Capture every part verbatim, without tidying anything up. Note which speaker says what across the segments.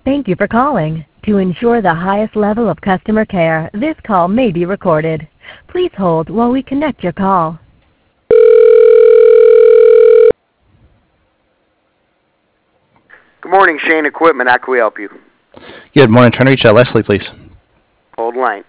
Speaker 1: Thank you for calling. To ensure the highest level of customer care, this call may be recorded. Please hold while we connect your call.
Speaker 2: Good morning, Shane Equipment. How can we help you?
Speaker 3: Good morning. Trying to reach out Leslie, please.
Speaker 2: Hold line.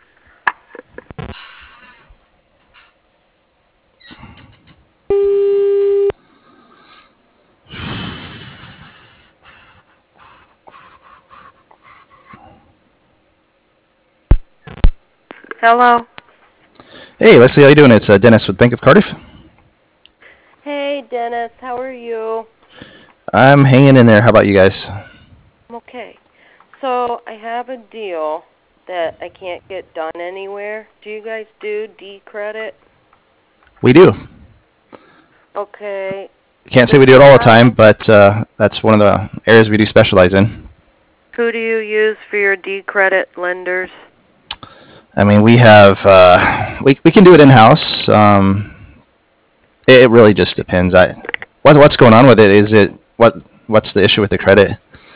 Speaker 4: Hello.
Speaker 3: Hey, Leslie, how you doing? It's uh, Dennis with Bank of Cardiff.
Speaker 4: Hey, Dennis. How are you?
Speaker 3: I'm hanging in there. How about you guys?
Speaker 4: I'm okay. So I have a deal that I can't get done anywhere. Do you guys do D-credit?
Speaker 3: We do.
Speaker 4: Okay.
Speaker 3: Can't say we do it all the time, but uh, that's one of the areas we do specialize in.
Speaker 4: Who do you use for your D-credit lenders?
Speaker 3: I mean, we have uh, we we can do it in house. Um, it, it really just depends. I what what's going on with it? Is it what what's the issue with the credit?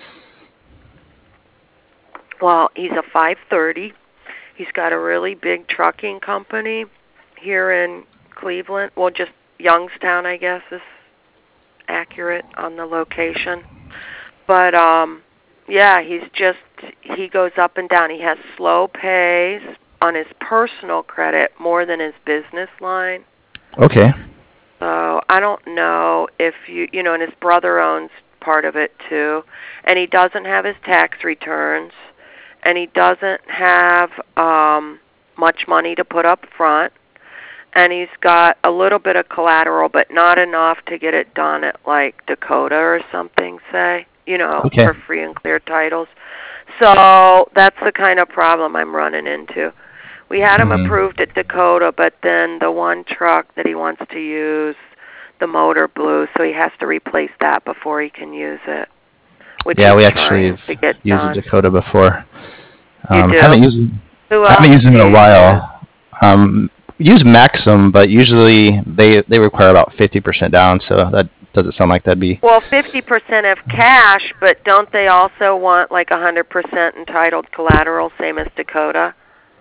Speaker 4: Well, he's a five thirty. He's got a really big trucking company here in Cleveland. Well, just Youngstown, I guess, is accurate on the location. But, um, yeah, he's just, he goes up and down. He has slow pays on his personal credit more than his business line.
Speaker 3: Okay.
Speaker 4: So I don't know if you, you know, and his brother owns part of it too. And he doesn't have his tax returns. And he doesn't have um, much money to put up front. And he's got a little bit of collateral, but not enough to get it done at, like, Dakota or something, say, you know,
Speaker 3: Okay.
Speaker 4: for free and clear titles. So that's the kind of problem I'm running into. We had him
Speaker 3: Mm-hmm.
Speaker 4: approved at Dakota, but then the one truck that he wants to use, the motor blew, so he has to replace that before he can use it. Which
Speaker 3: Yeah, we
Speaker 4: he's
Speaker 3: actually
Speaker 4: trying to get
Speaker 3: used
Speaker 4: done.
Speaker 3: a Dakota before.
Speaker 4: You
Speaker 3: Um,
Speaker 4: do?
Speaker 3: haven't used
Speaker 4: Who
Speaker 3: haven't
Speaker 4: else
Speaker 3: used them
Speaker 4: do
Speaker 3: in a
Speaker 4: you
Speaker 3: while. Um, use Maxim, but usually they they require about fifty percent down, so that doesn't sound like that'd be.
Speaker 4: Well, fifty percent of cash, but don't they also want like one hundred percent entitled collateral, same as Dakota?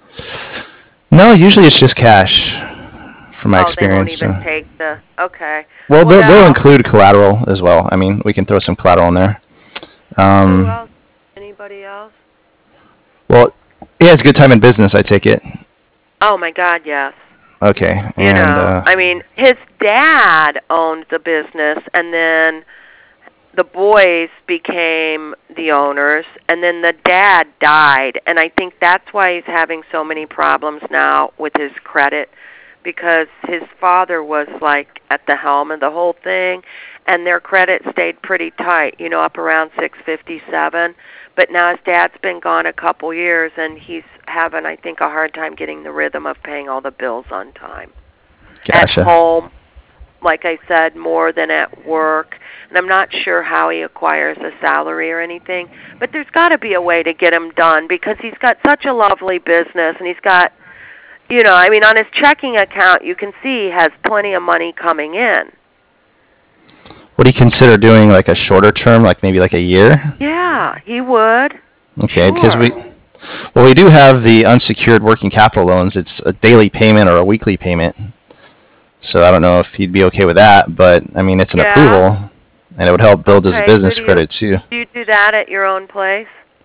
Speaker 3: No, usually it's just cash, from my
Speaker 4: Oh, they won't
Speaker 3: experience.
Speaker 4: even
Speaker 3: so.
Speaker 4: take the, okay.
Speaker 3: Well,
Speaker 4: What
Speaker 3: they'll, they'll
Speaker 4: else?
Speaker 3: include collateral as well. I mean, we can throw some collateral in there. Um,
Speaker 4: Who else? Anybody else?
Speaker 3: Well, he has good time in business, I take it.
Speaker 4: Oh, my God, yes.
Speaker 3: Okay.
Speaker 4: You
Speaker 3: and
Speaker 4: know,
Speaker 3: uh,
Speaker 4: I mean, his dad owned the business, and then the boys became the owners, and then the dad died, and I think that's why he's having so many problems now with his credit, because his father was like at the helm of the whole thing, and their credit stayed pretty tight, you know, up around six fifty-seven. But now his dad's been gone a couple years, and he's having, I think, a hard time getting the rhythm of paying all the bills on time.
Speaker 3: Gotcha.
Speaker 4: At home, like I said, more than at work. And I'm not sure how he acquires a salary or anything, but there's got to be a way to get him done because he's got such a lovely business, and he's got, you know, I mean, on his checking account, you can see he has plenty of money coming in.
Speaker 3: Would he consider doing like a shorter term, like maybe like a year?
Speaker 4: Yeah, he would.
Speaker 3: Okay,
Speaker 4: Sure.
Speaker 3: because we, well, we do have the unsecured working capital loans. It's a daily payment or a weekly payment. So I don't know if he'd be okay with that, but I mean, it's an
Speaker 4: Yeah.
Speaker 3: approval, and it would help build
Speaker 4: Okay,
Speaker 3: his business
Speaker 4: so do you-
Speaker 3: credit too.
Speaker 4: Do you do that at your own place?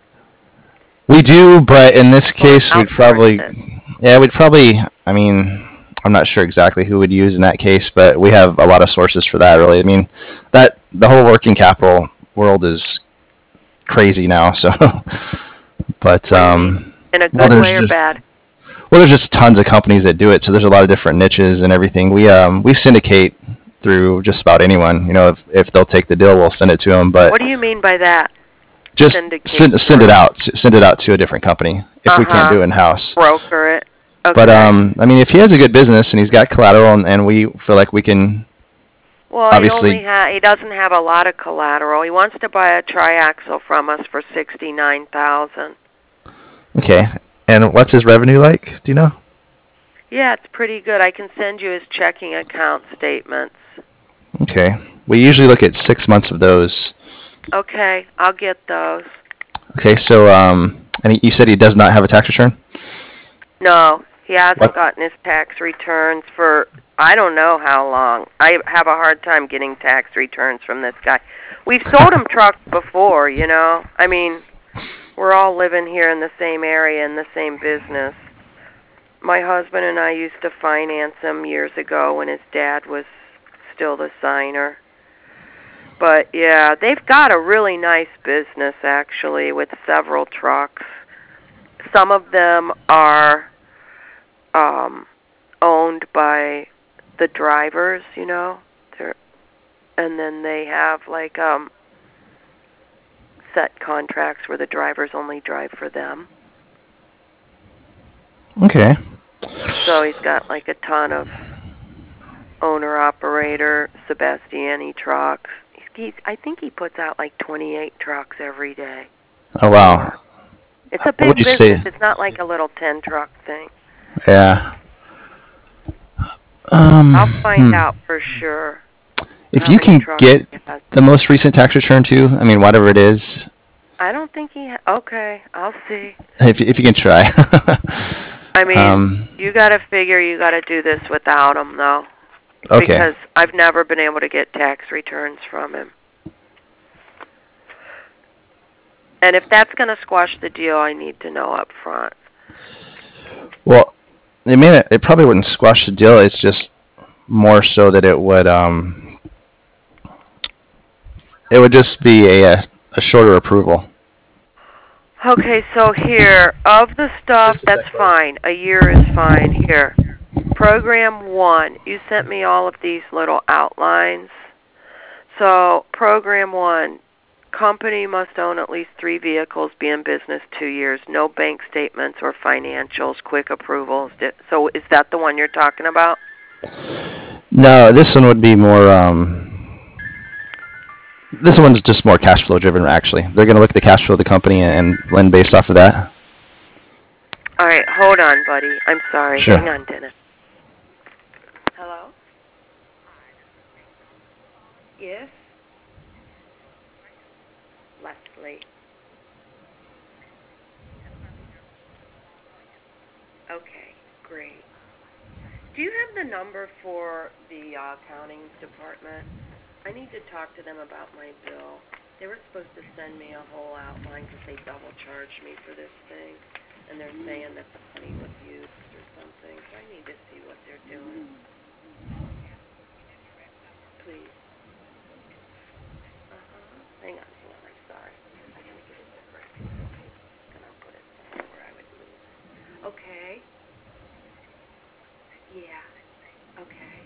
Speaker 3: We do, but in this case, we'd
Speaker 4: outsource
Speaker 3: probably,
Speaker 4: it?
Speaker 3: yeah, we'd probably, I mean, I'm not sure exactly who would use in that case, but we have a lot of sources for that, really. I mean, that the whole working capital world is crazy now, so. But
Speaker 4: What do you
Speaker 3: um,
Speaker 4: mean? In a
Speaker 3: well,
Speaker 4: good
Speaker 3: there's
Speaker 4: way or
Speaker 3: just,
Speaker 4: bad?
Speaker 3: well, there's just tons of companies that do it, so there's a lot of different niches and everything. We um we syndicate through just about anyone. You know, if if they'll take the deal, we'll send it to them. But
Speaker 4: What do you mean by that?
Speaker 3: just
Speaker 4: Syndicate
Speaker 3: send send it
Speaker 4: through.
Speaker 3: out, send it out to a different company if we can't
Speaker 4: Uh-huh.
Speaker 3: do it in house.
Speaker 4: Broker it. Okay.
Speaker 3: But um, I mean, if he has a good business and he's got collateral, and, and we feel like we can,
Speaker 4: Well,
Speaker 3: obviously,
Speaker 4: he only ha- he doesn't have a lot of collateral. He wants to buy a triaxle from us for sixty-nine thousand.
Speaker 3: okay. And what's his revenue like? Do you know?
Speaker 4: Yeah, it's pretty good. I can send you his checking account statements.
Speaker 3: Okay. We usually look at six months of those.
Speaker 4: Okay, I'll get those.
Speaker 3: Okay, so um, and you said he does not have a tax return?
Speaker 4: No, he hasn't
Speaker 3: What?
Speaker 4: gotten his tax returns for I don't know how long. I have a hard time getting tax returns from this guy. We've sold him trucks before, you know. I mean, we're all living here in the same area in the same business. My husband and I used to finance him years ago when his dad was still the signer. But yeah, they've got a really nice business actually with several trucks. Some of them are um owned by the drivers, you know. They're, and then they have like um set contracts where the drivers only drive for them.
Speaker 3: Okay.
Speaker 4: So he's got like a ton of owner-operator Sebastiani trucks. He's, I think he puts out like twenty-eight trucks every day.
Speaker 3: Oh, wow.
Speaker 4: It's a
Speaker 3: What
Speaker 4: big
Speaker 3: would you
Speaker 4: business.
Speaker 3: say?
Speaker 4: It's not like a little ten-truck thing.
Speaker 3: Yeah. Um,
Speaker 4: I'll find
Speaker 3: hmm.
Speaker 4: out for sure.
Speaker 3: If
Speaker 4: how
Speaker 3: you
Speaker 4: many
Speaker 3: can
Speaker 4: trucks
Speaker 3: get
Speaker 4: he has.
Speaker 3: the most recent tax return too, I mean, whatever it is,
Speaker 4: I don't think he. Ha- okay, I'll see.
Speaker 3: if if you can try.
Speaker 4: I mean,
Speaker 3: um,
Speaker 4: you got to figure you got to do this without him, though.
Speaker 3: okay.
Speaker 4: Because I've never been able to get tax returns from him. And if that's going to squash the deal, I need to know up front.
Speaker 3: Well, it may not, it probably wouldn't squash the deal. It's just more so that it would um it would just be a a shorter approval.
Speaker 4: Okay, so here, of the stuff, that's fine. A year is fine. Here, program one, you sent me all of these little outlines. So, program one, company must own at least three vehicles, be in business two years, no bank statements or financials, quick approvals. So, is that the one you're talking about?
Speaker 3: No, this one would be more um this one's just more cash flow driven actually. They're going to look at the cash flow of the company and lend based off of that.
Speaker 4: All right, hold on, buddy. I'm sorry.
Speaker 3: Sure.
Speaker 4: Hang on, Dennis. Hello? Yes? Leslie. Okay, great. Do you have the number for the uh, accounting department? I need to talk to them about my bill. They were supposed to send me a whole outline because they double charged me for this thing, and they're saying that the money was used or something. So I need to see what they're doing. Please. Uh-huh. Hang on, hang on. I'm sorry. I gotta get it separate. Okay. And I'll put it somewhere where I would lose. Okay. Yeah. Okay.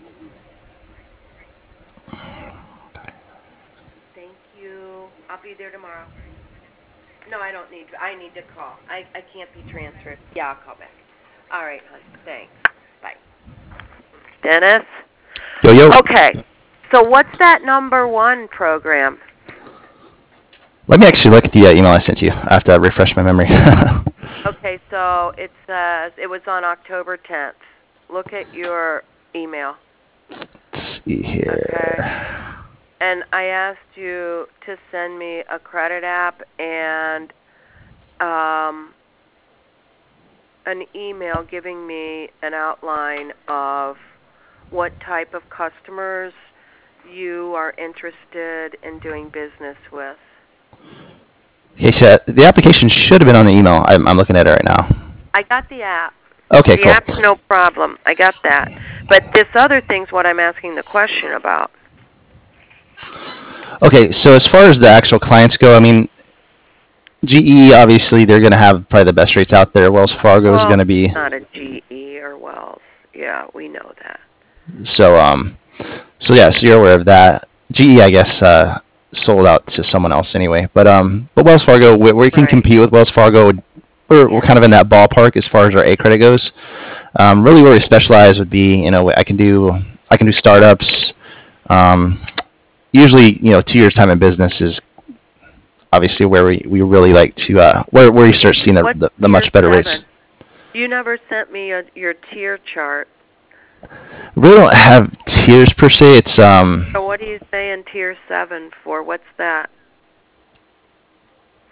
Speaker 4: Thank you. I'll be there tomorrow. No, I don't need to. I need to call. I, I can't be transferred. Yeah, I'll call back. All right, hon. Thanks. Bye. Dennis?
Speaker 3: Yo, yo.
Speaker 4: Okay. So what's that number one program?
Speaker 3: Let me actually look at the uh, email I sent you. I have to refresh my memory.
Speaker 4: Okay, so it says it was on October tenth. Look at your email.
Speaker 3: Let's see here.
Speaker 4: Okay. And I asked you to send me a credit app and um, an email giving me an outline of what type of customers you are interested in doing business with.
Speaker 3: Okay, so the application should have been on the email. I'm, I'm looking at it right now.
Speaker 4: I got the app.
Speaker 3: Okay,
Speaker 4: the
Speaker 3: cool.
Speaker 4: The app's no problem. I got that. But this other thing's what I'm asking the question about.
Speaker 3: Okay, so as far as the actual clients go, I mean, G E, obviously, they're going to have probably the best rates out there. Wells Fargo
Speaker 4: well,
Speaker 3: is going to be...
Speaker 4: not a G E or Wells. Yeah, we know that.
Speaker 3: So, um, so yeah, so you're aware of that. G E, I guess, uh, sold out to someone else anyway. But um, but Wells Fargo, we, we can
Speaker 4: right.
Speaker 3: compete with Wells Fargo. We're, we're kind of in that ballpark as far as our A credit goes. Um, really, where we specialize would be, you know, I can do I can do startups. Um, usually, you know, two years time in business is obviously where we, we really like to uh, where where you start seeing the the, the much better
Speaker 4: seven?
Speaker 3: rates.
Speaker 4: You never sent me a, your tier chart.
Speaker 3: We really don't have tiers per se. It's um.
Speaker 4: So what do you say in tier seven for? What's that?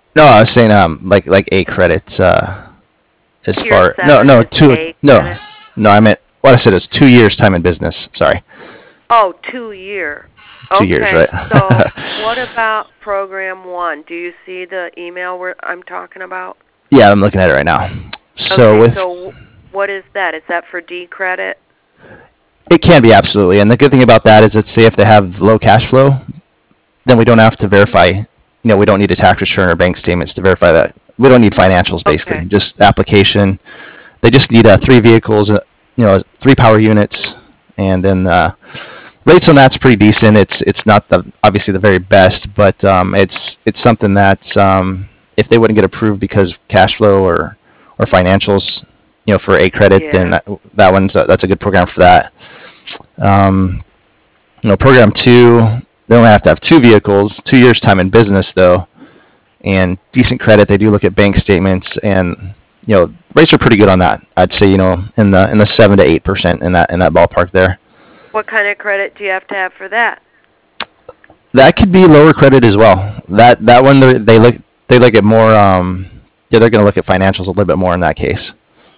Speaker 3: No, I was saying um like like A credit uh as
Speaker 4: Tier
Speaker 3: far no
Speaker 4: seven
Speaker 3: no
Speaker 4: is
Speaker 3: two
Speaker 4: A
Speaker 3: no
Speaker 4: credit.
Speaker 3: no I meant what I said is two years time in business. Sorry,
Speaker 4: Oh, two year.
Speaker 3: two years,
Speaker 4: Okay,
Speaker 3: right?
Speaker 4: so what about program one? Do you see the email where I'm talking about?
Speaker 3: Yeah, I'm looking at it right now. So
Speaker 4: Okay,
Speaker 3: with
Speaker 4: so what is that? Is that for D credit?
Speaker 3: it can be absolutely, and the good thing about that is that say if they have low cash flow, then we don't have to verify. You know, we don't need a tax return or bank statements to verify that. We don't need financials basically,
Speaker 4: Okay.
Speaker 3: just application. They just need uh, three vehicles, uh, you know, three power units, and then uh, rates on that's pretty decent. It's it's not the obviously the very best, but um, it's it's something that um, if they wouldn't get approved because of cash flow or or financials, you know, for A credit, then
Speaker 4: Yeah.
Speaker 3: that, that one's a, that's a good program for that. Um, you know, program two, they only have to have two vehicles, two years time in business though, and decent credit. They do look at bank statements, and you know, rates are pretty good on that. I'd say you know in the in the seven to eight percent in that in that ballpark there.
Speaker 4: What kind of credit do you have to have for that?
Speaker 3: That could be lower credit as well. That that one they they look they look at more. Um, yeah, they're going to look at financials a little bit more in that case.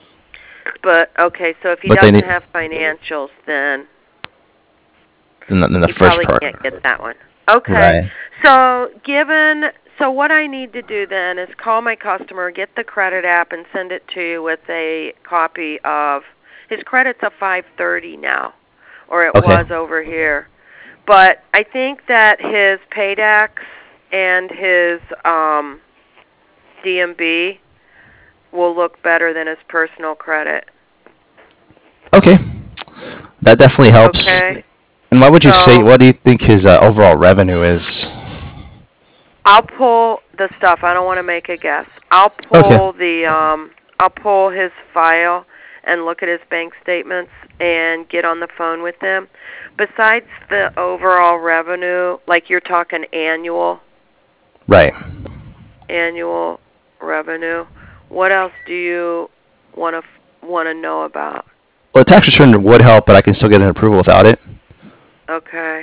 Speaker 4: But okay, so if he
Speaker 3: But they
Speaker 4: doesn't
Speaker 3: need
Speaker 4: have financials, then
Speaker 3: in the, in the
Speaker 4: he
Speaker 3: first
Speaker 4: probably
Speaker 3: part.
Speaker 4: can't get that one. Okay.
Speaker 3: Right.
Speaker 4: So given so what I need to do then is call my customer, get the credit app, and send it to you with a copy of his credit's a five thirty now, or it
Speaker 3: Okay.
Speaker 4: was over here. But I think that his Paydex and his um, D M B will look better than his personal credit.
Speaker 3: Okay. That definitely helps.
Speaker 4: Okay.
Speaker 3: And what would you say?
Speaker 4: So
Speaker 3: What do you think his uh, overall revenue is?
Speaker 4: I'll pull the stuff. I don't want to make a guess. I'll
Speaker 3: Okay.
Speaker 4: pull the um I'll pull his file and look at his bank statements and get on the phone with him. Besides the overall revenue, like you're talking annual
Speaker 3: Right.
Speaker 4: annual revenue, what else do you want to want to know about?
Speaker 3: Well, a tax return would help, but I can still get an approval without it.
Speaker 4: Okay.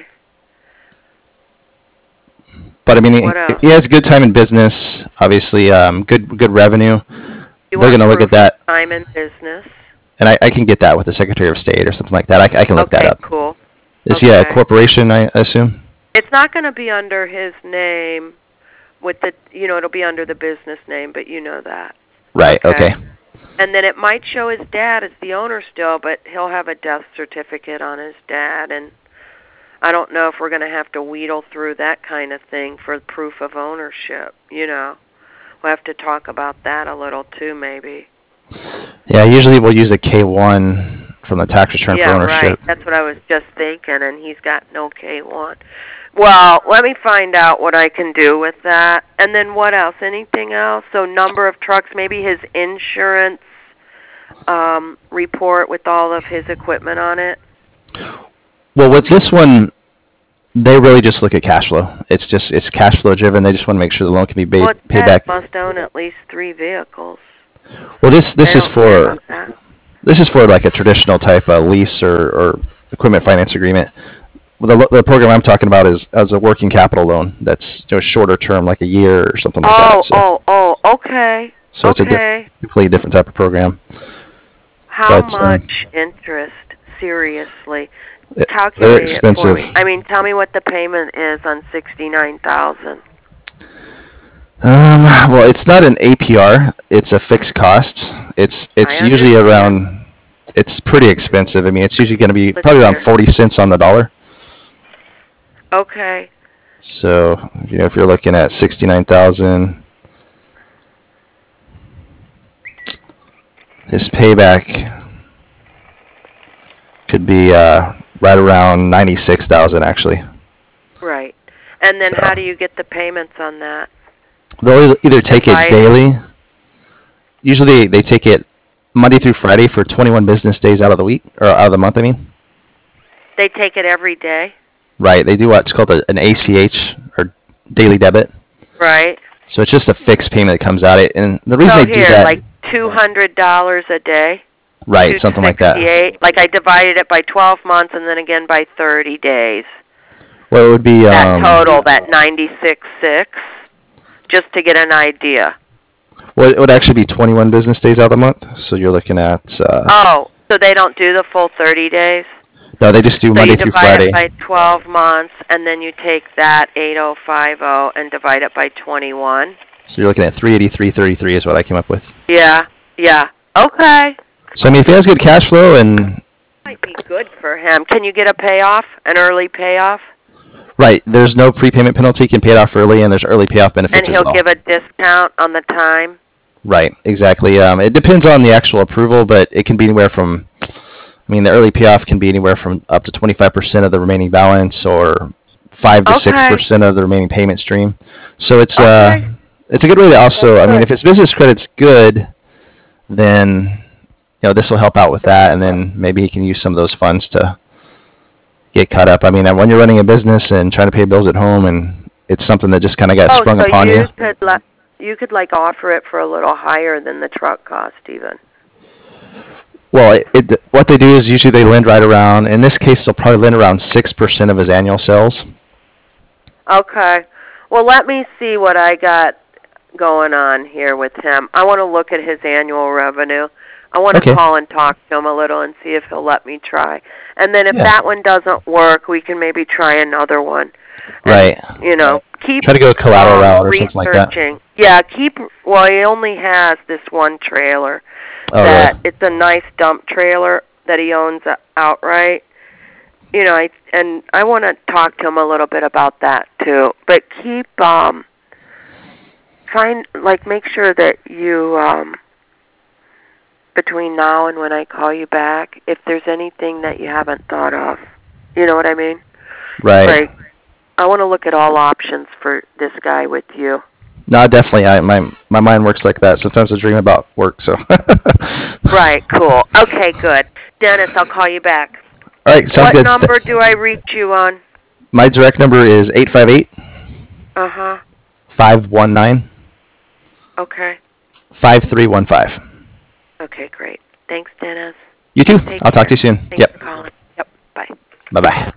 Speaker 3: But I mean,
Speaker 4: What
Speaker 3: he,
Speaker 4: else?
Speaker 3: he has good time in business. Obviously, um, good good revenue.
Speaker 4: You
Speaker 3: They're
Speaker 4: want
Speaker 3: going to look
Speaker 4: proof
Speaker 3: at that,
Speaker 4: of time in business?
Speaker 3: and I, I can get that with the Secretary of State or something like that. I, I can look
Speaker 4: Okay,
Speaker 3: that up.
Speaker 4: cool.
Speaker 3: Is he a
Speaker 4: Okay.
Speaker 3: corporation? I assume.
Speaker 4: It's not going to be under his name with the, you know, it'll be under the business name, but you know that.
Speaker 3: Right.
Speaker 4: Okay.
Speaker 3: Okay.
Speaker 4: And then it might show his dad as the owner still, but he'll have a death certificate on his dad, and I don't know if we're going to have to wheedle through that kind of thing for proof of ownership, you know. We'll have to talk about that a little too, maybe.
Speaker 3: Yeah. Usually we'll use a K one from the tax return
Speaker 4: Yeah,
Speaker 3: for ownership.
Speaker 4: right. That's what I was just thinking, and he's got no K one. Well, let me find out what I can do with that. And then what else? Anything else? So number of trucks, maybe his insurance um, report with all of his equipment on it.
Speaker 3: Well, with this one, they really just look at cash flow. It's just it's cash flow driven. They just want to make sure the loan can be paid,
Speaker 4: Well,
Speaker 3: paid
Speaker 4: dad
Speaker 3: back.
Speaker 4: must own at least three vehicles.
Speaker 3: Well, this this
Speaker 4: They
Speaker 3: is
Speaker 4: don't care
Speaker 3: for
Speaker 4: about that.
Speaker 3: this is for like a traditional type of lease or, or equipment finance agreement. Well, the, the program I'm talking about is as a working capital loan that's you know, shorter term, like a year or something like
Speaker 4: Oh,
Speaker 3: that. So,
Speaker 4: oh, oh, okay.
Speaker 3: so it's a
Speaker 4: Okay.
Speaker 3: diff- completely different type of program.
Speaker 4: How
Speaker 3: But, uh,
Speaker 4: much interest? Seriously,
Speaker 3: It-
Speaker 4: calculate
Speaker 3: they're
Speaker 4: it
Speaker 3: expensive.
Speaker 4: for me. I mean, tell me what the payment is on sixty-nine thousand.
Speaker 3: Um, well, it's not an A P R. It's a fixed cost. It's it's
Speaker 4: I
Speaker 3: usually
Speaker 4: understand.
Speaker 3: around. It's pretty expensive. I mean, it's usually going to be
Speaker 4: Let's
Speaker 3: probably around
Speaker 4: hear.
Speaker 3: forty cents on the dollar.
Speaker 4: Okay.
Speaker 3: So, you know, if you're looking at sixty-nine thousand, his payback could be uh, right around ninety-six thousand actually.
Speaker 4: Right. And then
Speaker 3: So-
Speaker 4: how do you get the payments on that?
Speaker 3: They'll either take it
Speaker 4: Divided.
Speaker 3: daily. Usually they take it Monday through Friday for twenty-one business days out of the week or out of the month. I mean,
Speaker 4: They take it every day?
Speaker 3: right? They do what's called a, an A C H or daily debit.
Speaker 4: Right.
Speaker 3: So it's just a fixed payment that comes out. It and the reason
Speaker 4: So
Speaker 3: they do
Speaker 4: here,
Speaker 3: that,
Speaker 4: like two hundred dollars a day?
Speaker 3: right? Something like that.
Speaker 4: two sixty-eight. Like I divided it by twelve months and then again by thirty days.
Speaker 3: Well, it would be
Speaker 4: That
Speaker 3: um,
Speaker 4: total, that ninety-six six. just to get an idea.
Speaker 3: Well, it would actually be twenty-one business days out of the month, so you're looking at. Uh,
Speaker 4: oh, so they don't do the full thirty days?
Speaker 3: No, they just do
Speaker 4: so
Speaker 3: Monday through Friday.
Speaker 4: So you divide it by twelve months, and then you take that eight thousand fifty and divide it by twenty-one.
Speaker 3: So you're looking at three eighty-three thirty-three is what I came up with.
Speaker 4: Yeah, yeah. Okay.
Speaker 3: So I mean, if he has good cash flow and.
Speaker 4: Might be good for him. Can you get a payoff, an early payoff?
Speaker 3: Right. There's no prepayment penalty. You can pay it off early, and there's early payoff benefits
Speaker 4: as well. And he'll give a discount on the time?
Speaker 3: Right. Exactly. Um, it depends on the actual approval, but it can be anywhere from, I mean, the early payoff can be anywhere from up to twenty-five percent of the remaining balance or five to six percent of the remaining payment stream. So it's okay. uh, it's a good way to also, I mean, if his business credit's good, then, you know, this will help out with that, and then maybe he can use some of those funds to get caught up. I mean, when you're running a business and trying to pay bills at home, and it's something that just kind of got
Speaker 4: oh,
Speaker 3: sprung
Speaker 4: so
Speaker 3: upon
Speaker 4: you.
Speaker 3: you.
Speaker 4: Could le- you could like offer it for a little higher than the truck cost, even.
Speaker 3: Well, it, it, what they do is usually they lend right around. In this case, they'll probably lend around six percent of his annual sales.
Speaker 4: Okay. Well, let me see what I got going on here with him. I want to look at his annual revenue. I want to
Speaker 3: okay.
Speaker 4: call and talk to him a little and see if he'll let me try. And then if
Speaker 3: yeah.
Speaker 4: that one doesn't work, we can maybe try another one.
Speaker 3: Right.
Speaker 4: And, you know, keep
Speaker 3: try to go collateral
Speaker 4: um,
Speaker 3: route or something like that.
Speaker 4: Yeah, keep. Well, he only has this one trailer.
Speaker 3: Oh,
Speaker 4: that
Speaker 3: really?
Speaker 4: It's a nice dump trailer that he owns outright. You know, I, and I want to talk to him a little bit about that too. But keep um, find like make sure that you. Um, between now and when I call you back, if there's anything that you haven't thought of. You know what I mean?
Speaker 3: Right.
Speaker 4: Like, I want to look at all options for this guy with you.
Speaker 3: No, definitely. I my my mind works like that. Sometimes I dream about work, so.
Speaker 4: Right, cool. Okay, good. Dennis, I'll call you back.
Speaker 3: All right, sounds
Speaker 4: what
Speaker 3: good.
Speaker 4: What number do I reach you on?
Speaker 3: My direct number is eight five eight.
Speaker 4: Uh-huh.
Speaker 3: five one nine.
Speaker 4: Okay.
Speaker 3: five three one five.
Speaker 4: Okay, great. Thanks, Dennis.
Speaker 3: You too.
Speaker 4: Take
Speaker 3: I'll
Speaker 4: care.
Speaker 3: talk to you soon.
Speaker 4: Thanks
Speaker 3: yep.
Speaker 4: for calling. Yep, bye.
Speaker 3: Bye-bye.